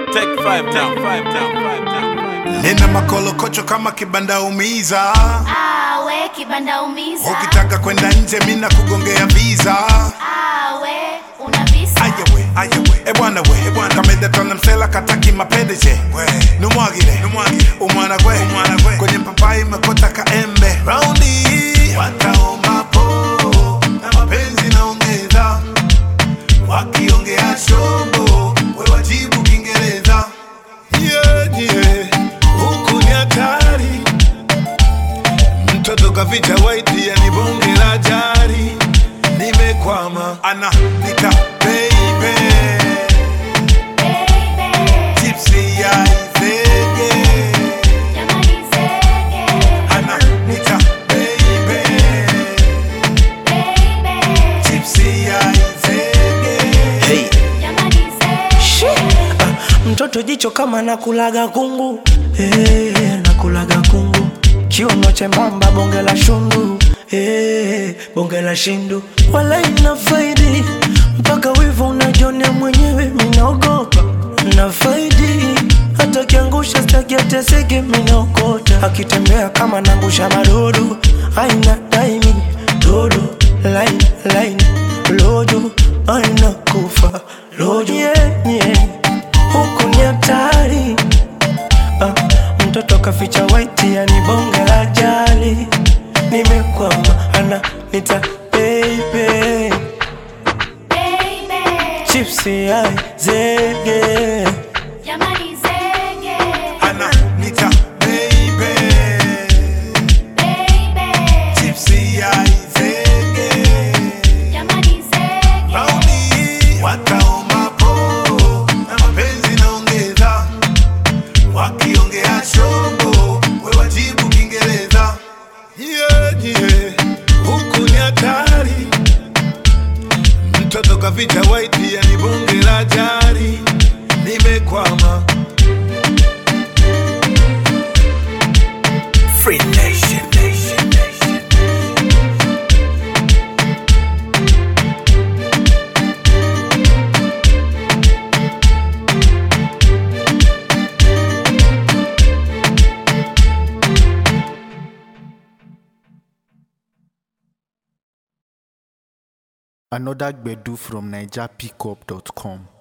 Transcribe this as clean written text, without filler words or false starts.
Take 5 down, 5 down, 5 down. Nina makolokocho kama kibanda umiza. We kibanda umiza. Ukitaka kwenda nje mina kugongea visa. We una visa. Ayawe, bwana we. Kameda tona msela kataki mapedeche. Numwagile, umwana kwe. Kwenye papai mekota kaembe. Raundi, wataomba po. Na mapenzi naongeza. Wakiongea shombo, we wajibu Kiingereza. Yeah, huku ni hatari. Mtoto kaficha white ya ni bonge la jari. Nimekwama, ana nika baby. Gypsy ya izege. Jamani zege. Ana nika baby. Gypsy ya izege. Hey. Jamani zege. Mtoto jicho kama nakulaga kungu, nakulaga kungu. Kiuno chembamba bonge la shundu, bonge la shindu. Wala ina faidi, mpaka wivu unajionea mwenyewe. Minaogopa na faidi, hata kiangusha staki ateseke minaokota. Akitembea kama nangusha madodo, aina daimi dodo. Line, lojo, aina kufa lojo. Yeah. Huku ni hatari. Mtoto kaficha white ya ni bonge la jali. Nimekwama, ana nita baby. Gypsy ya zege. Jamani zege. Ana nika baby. Gypsy ya izege. Jamani zege. Raundi, wataomba po. Na mapenzi naongeza. Wakiongea shombo, we wajibu Kiingereza. Yeah, huku ni hatari. Mtoto kaficha white ya ni bonge la jari. Nimekwama. Free Nation. Another Gbedu from NigerPickup.com.